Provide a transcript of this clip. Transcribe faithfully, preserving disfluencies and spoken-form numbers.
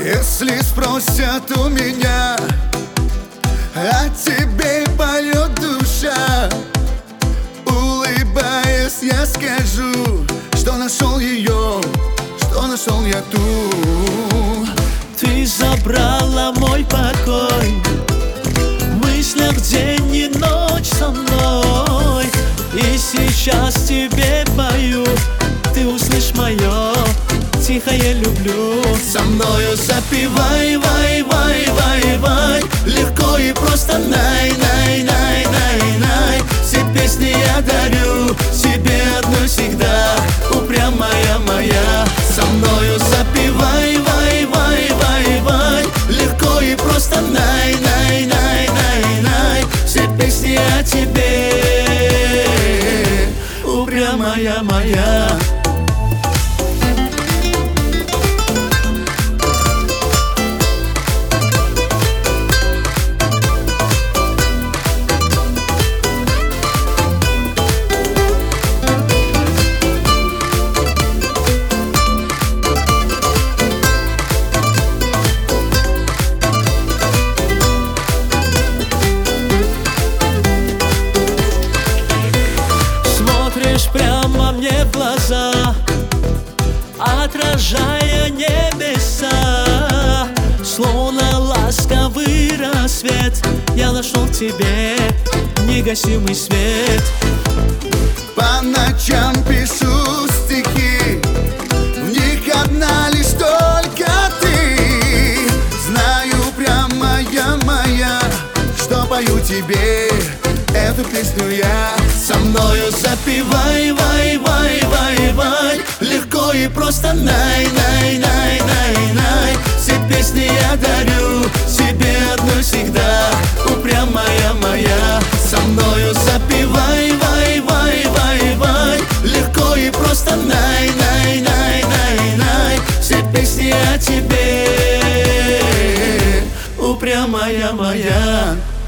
Если спросят у меня, о тебе поет душа, улыбаясь, я скажу, что нашел ее, что нашел я ту. Ты забрала мой покой, в мыслях день и ночь со мной. И сейчас тебе пою, ты услышь мое тихое люблю. Со мною запивай, вай, вай, вай, вай, легко и просто най, най, най, най, най. Все песни я дарю себе одной всегда, упрямая моя. Со мною запивай, вай, вай, вай, вай, легко и просто най, най, най, най, най. Все песни о тебе, упрямая моя. Прямо мне в глаза, отражая небеса, словно ласковый рассвет, я нашел в тебе негасимый свет. По ночам пишу стихи, в них одна лишь только ты. Знаю, прямая моя, что пою тебе эту песню я. Со мною запивай, вай, вай, вай, вай, легко и просто най, най, най, най, най. Все песни я дарю себе одной всегда, упрямая моя. Со мною запивай, вай, вай, вай, вай, легко и просто най, най, най, най, най. Все песни о тебе, упрямая моя.